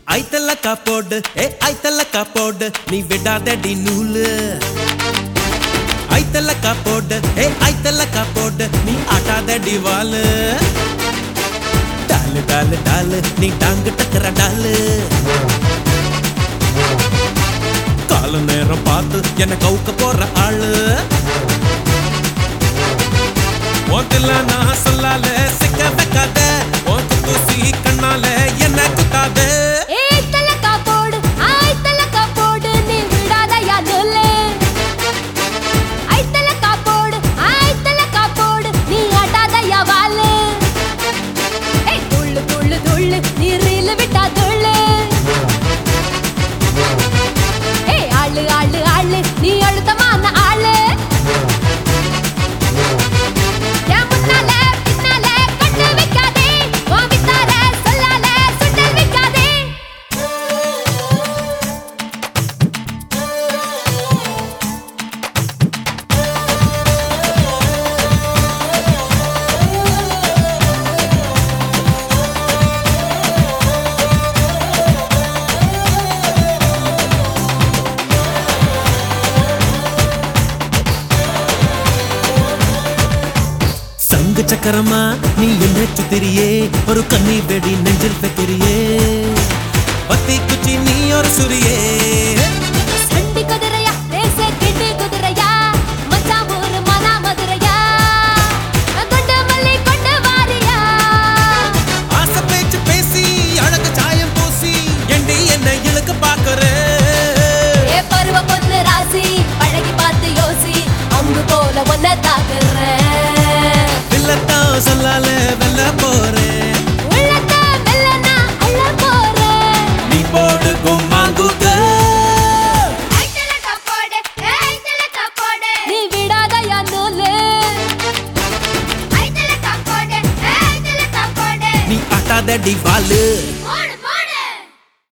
ஐத்தலக்கா போடு ஐத்தலக்கா போடு நீ விடாதடி நூலு ஐத்தலக்கா போடு ஐத்தலக்கா போடு நீ ஆட்டாதடி வாலு டாலு டாலு டாலு நீ டாங்கு டக்கற டாலு கால நேரம் பார்த்து என்ன கவுக்க போற ஆளு ஓட்டல நான் சொல்லால சிக்க வைக்காத ஓட்டு தூசி கண்ணால என்ன குத்தாத ஐத்தலக்கா போடு நீ விடாதயா நூலு ஐத்தலக்கா போடு நீ ஆட்டாதயா வாலு துள்ளு துள்ளு துள்ளு நீ ரீல் விட்டா துள்ளு ஆளு ஆளு ஆளு நீ அழுத்தமான ஆளு சக்கரமா நீ என்ன சுத்திரியே ஒரு கண்ணி வெடி நெஞ்சில் வைக்கிறியே பத்தி குச்சி நீ ஒரு சுரியே சண்டி குதிரையா ரேசே கிண்டி குதிரையா மச்சான் ஊரு மனா மதுரையா கொண்டு மல்லி கொண்டு வாரியா ஆசை பேச்சு பேசி அழகு சாயம் பூசி எண்டி என்ன இழுக்க பாக்குற பருவ பொண்ணு ராசி பழகி பார்த்து யோசி அம்பு போல ஒன்ன தாக்குறேன் சொல்லால வெல்ல போறேன் உள்ளத்த வெல்லனா அள்ள போறேன் நீ போடு கும்மாங்குத ஐத்தலக்கா போடு நீ விடாதயா நூலு ஐத்தலக்கா போடு நீ ஆட்டாதடி வாலு